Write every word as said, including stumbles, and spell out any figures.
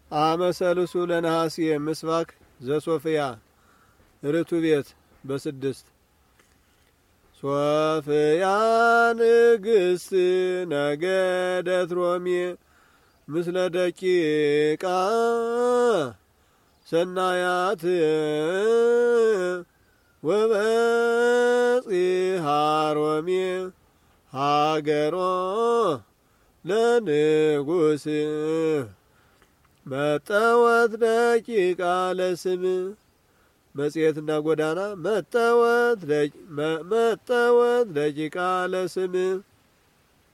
አመሰልሱ ለነሐሴ ምስባክ ዘሶፍያ ርቱ ቤት በስድስት ሶፍያ ንግሥት ነገደት ሮሜ ምስለ ደቂቃ ሰናያት ወበጺሐ ሮሜ ሀገሮ ለንጉሥ መጠወት ደቂቃ ለስም መጽሔትና ጎዳና መጠወት መጠወት ደቂቃ ለስም